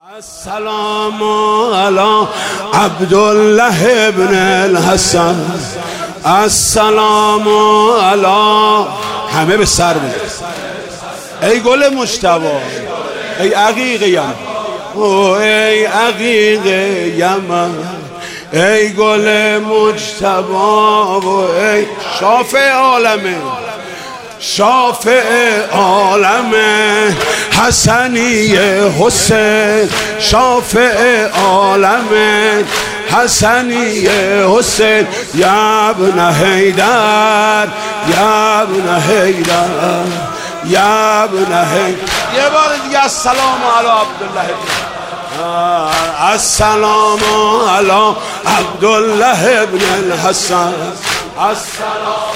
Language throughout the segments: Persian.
السلام علی عبدالله ابن الحسن. السلام علی. همه به سر بزن. ای گل مجتبی، ای عقیق یمن، ای عقیق یمن، ای گل مجتبی و ای شافع عالمه، شافع عالم حسنی حسین، شافع عالم حسنی حسین، یا ابن حیدر، یا ابن حیدر، یا ابن حیدر. یه بار دیگه السلام علی عبدالله، السلام علی عبدالله ابن الحسن. السلام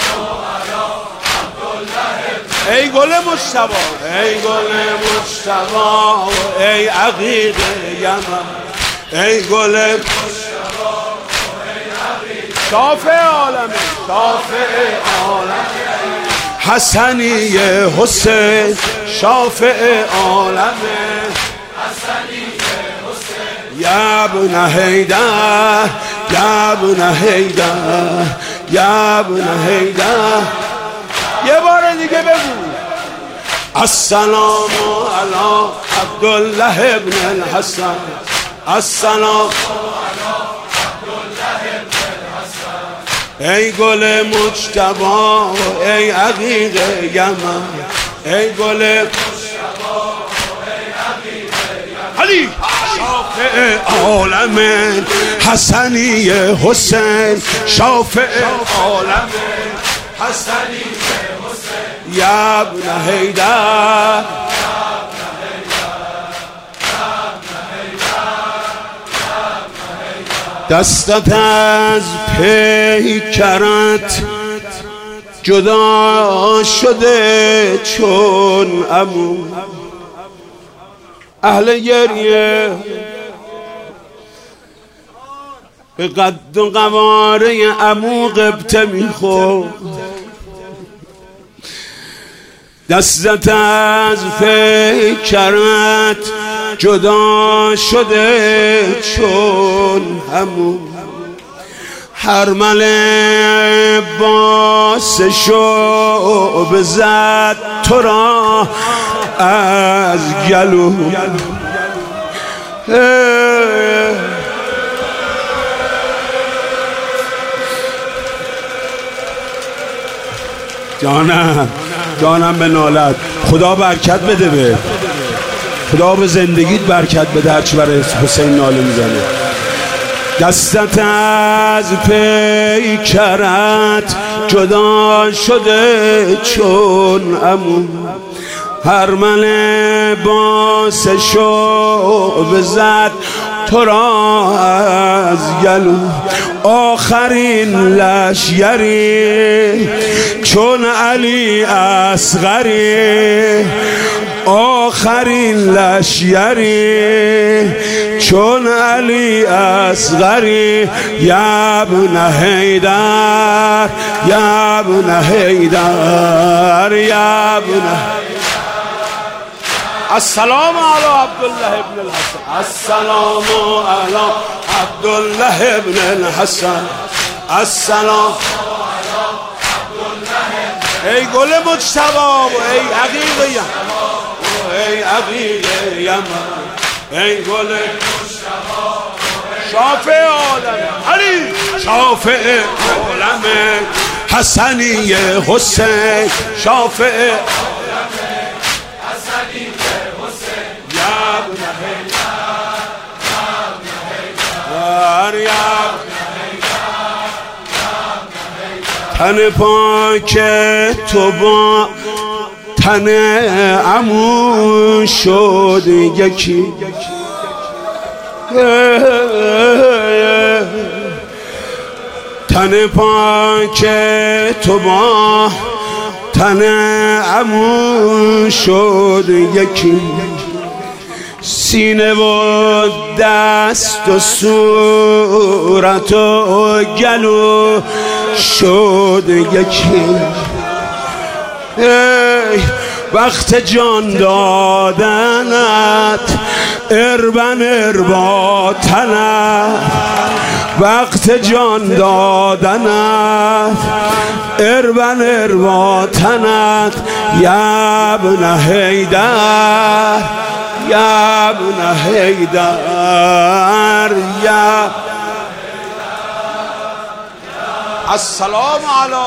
ای گل مجتبی، ای گل مجتبی، ای عقیق یمن، ای گل مجتبی، ای عقیق شافع عالم، شافع عالم حسنی حسین، شافع عالم حسنی حسین، یا ابن حیدر، یا ابن حیدر، یا ابن حیدر. یه بار دیگه بگو السلام علی عبدالله ابن الحسن. السلام علی عبدالله ابن الحسن، ای گل مجتبی، ای عقیق یمن، ای گل مجتبی، ای عقیق یمن، علی شافع عالم حسنی حسین، شافع عالم حسنی حسین، یا ابن حیدر، دستت از پیکرت جدا شده چون عمو، اهل گریه به قد و قواره عمو قبطه میخورد. دستت از پیکرت جدا شده چون همو، حرمل باس شعب زد تو را از گلو. جانم به نالت. خدا برکت بده، به خدا به زندگیت برکت بده، هرچی برای حسین ناله میزنه. دستت از پیکرت جدا شده چون عمو، حرمل باس شعب زد تو را از گلو. آخرین لشگری چون علی اصغری، آخرین لشگری چون علی اصغری، یا ابن حیدر، یا ابن حیدر، یا ابن. السلام علی عبدالله ابن الحسن. السلام علی عبدالله ابن الحسن. السلام علی عبدالله. ای گل مجتبی، ای عقیق یمن، ای عقیق یمن، ای گل مجتبی، شافع عالم، علی شافع عالم حسنی حسین، شافع عالم حسنی حسین، یا ابن حیدر، یا ابن حیدر. تن پاک تو با تن عمو شد یکی، تن پاک تو با تن عمو شد یکی، سینه و دست و صورت و گلو شد یکی. وقت جان دادنت اربن ارباتنت وقت جان دادنت اربن ارباتنت یا ابن حیدر یا ابن حیدر یا السلام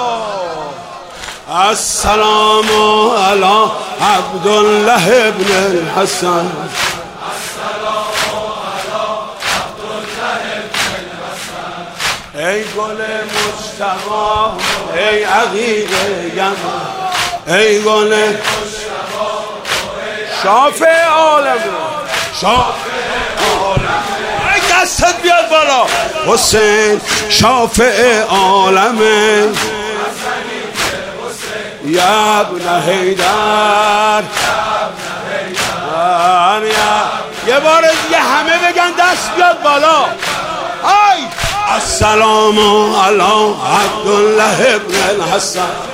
علی عبدالله ابن الحسن ای گل مجتبی ای عقیق یمن ای گل شافع عالم ای دستت بیاد بالا حسین شافع عالمه یا ابن حیدر یه بار دیگه همه بگن دست بیاد بالا السلام علی عبدالله ابن الحسن